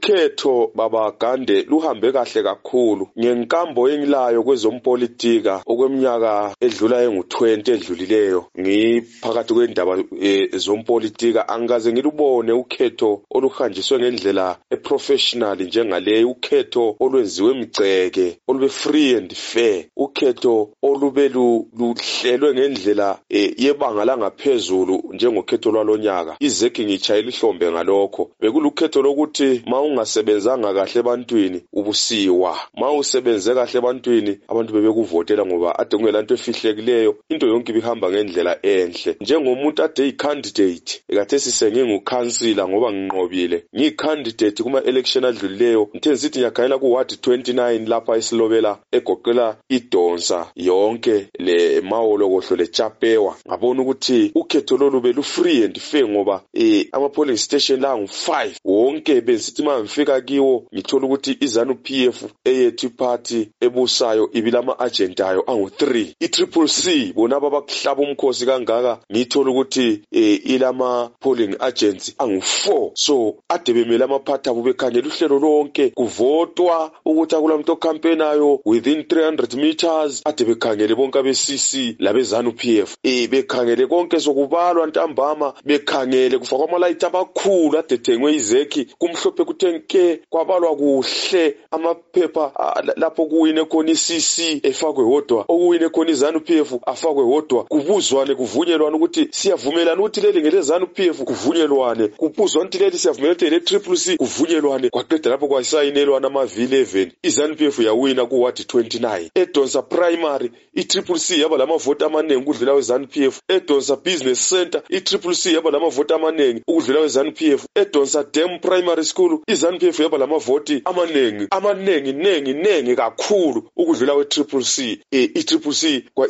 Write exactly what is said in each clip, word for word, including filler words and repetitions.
ukhetho baba Gande luhambe kahle kakhulu ngenkambo engilayo kwezompolitika okweminyaka edlula engu twenty edlulileyo ngiphakathi kwendaba e, zompolitika angikaze ngilubone ukhetho oluhanjiswe ngendlela eprofessional njengale ukhetho olwenziwe emgceke olube free and fair ukhetho olube luhlelwe ngendlela e, yebanga langaphezulu njengokhetho lwalonyaka izeki ngichayela ihlombe ngalokho bekulukhetho lokuthi mawungasebenzanga kahle ebantwini ubusiwa mawusebenze kahle ebantwini abantu bebekuvotela ngoba ade kungelanto efihlekileyo into yonke ibihamba ngendlela enhle njengomuntu ade yicandidate ekathe sisenge ngukhansila ngoba nginqobile ngicandidate kuma election adlulileyo ngithe sithi ngiyakhayela ku ward twenty-nine lapha isilobela egoqela idonsa yonke le mawolokohlo le Chapewa ngabona ukuthi ukhetho lolu belu free and fair ngoba eh ama polling station la ngu five wonke besithi mangifika kiwo ngithola ukuthi iZANU P F eyethu party ebusayo ibilama agent ayo angu three i-Triple C bona abakuhlaba umkhosi kangaka ngithola ukuthi eh, ilama polling agents angu four so ade bemela amaphatha bubekhangela uhlelo lonke kuvotwa ukuthi akulamuntu campaign ayo within three hundred meters ade bekhangele bonke abe C C labe ZANU P F eh bekhangele konke sokubalwa ntambama bekhangele kufakwa amalight abakhulu ade thengwe izeki kumhlophe kuthenke kwabalwa kuhle amaphepha lapho kuwine khona i-C C efakwe hodwa okuwine khona iZANU P F afakwe hodwa kubuzwane kuvunyelwana ukuthi siyavumelana ukuthi leli ngele ZANU P F kuvunyelwane kubuzwa ukuthi leli siyavumelana ukuthi le Triple C kuvunyelwane kwaqeda lapho kwasayinelwana ama V eleven iZANU P F yawina ku ward twenty-nine eDonsa primary i-Triple C yaba lamavoti amaningi ukudlula weZANU P F eDonsa business center i-Triple C yaba lamavoti amaningi ukudlula weZANU P F eDonsa Dam primary school iZANU P F yaba lamavoti amaningi amaningi nengi nengi kakhulu ukudlula we-Triple C eh, i-Triple C kwa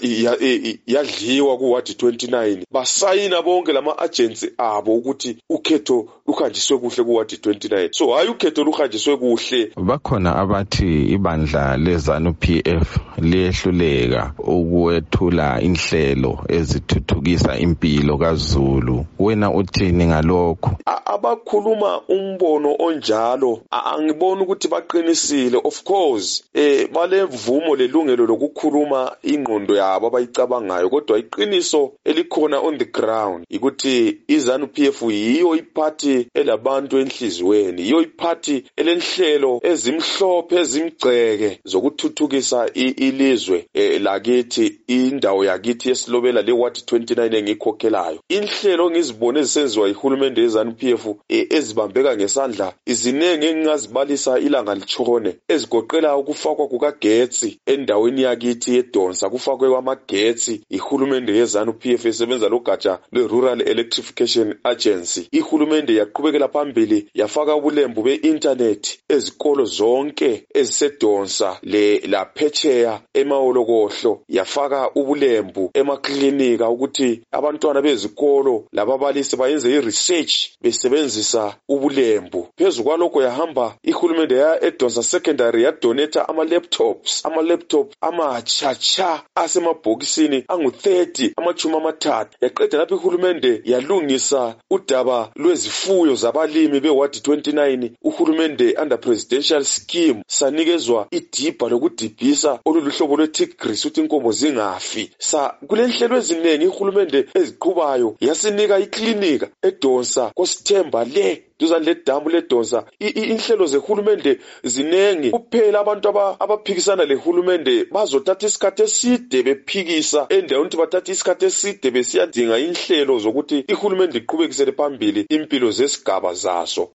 yadliwa ku ward twenty-nine basayina bonke lama agents abo ukuthi ukhetho luhanjiswe kuhle ku ward twenty-nine so hayi ukhetho luhanjiswe kuhle bakhona abathi ibandla leZANU P F liyehluleka ukwethula inhlelo ezithuthukisa impilo kaZulu wena uthini ngalokho abakhuluma umbono onjalo angibona ukuthi baqinisile of course eh balevumo lelungelo lokukhuluma ingqondo yabo abayicabangayo kodwa iqiniso elikhona on the ground ukuthi iZANU P F yiyo iparty elabantu enhlizweni yiyo iparty elenhlelo ezimhlophe ezimgceke zokuthuthukisa ilizwe eh, lakithi indawo yakithi yesilobela le ward twenty-nine engikhokhelayo inhlelo ngizibone ezisenziwa ihulumende yeZANU P F eh, ezibambeka ngesandla izinenge engingazibalisa ilanga litshone ezigoqela ukufakwa kukagetsi endaweni yakithi yeDonsa kufakwe kwamagetsi ihulumende yeZANU P F esebenza logatsha le-Rural Electrification Agency ihulumende yaqhubekela phambili yafaka ubulembu be-internet ezikolo zonke ezisedonsa le laphecheya emawolokohlo yafaka ubulembu emaklinika ukuthi abantwana bezikolo lababalisi bayenze i-research besebenzisa ubulembu phezu kwalokho yahamba ihulumende ya eDonsa secondary yadonata ama-laptops ama-laptop amachacha asemabhokisini angu thirty amachuma amathathu yaqeda lapho ihulumende yalungisa udaba lwezifuyo zabalimi be-ward twenty-nine uhulumende under presidential scheme sanikezwa idibha lokudibhisa oluluhlobo lwe-tigris ukuthi inkomo zingafi sa kulenhlelo eziningi ihulumende eziqhubayo yasinika iklinika eDonsa kosithemba le duzane ledamu leDonsa inhlelo zehulumende zinengi kuphela abantu abaphikisana lehulumende bazothatha isikhathi eside bephikisa endaweni ukuthi bathatha isikhathi eside besiyadinga inhlelo zokuthi ihulumende iqhubekisele phambili impilo zesigaba zaso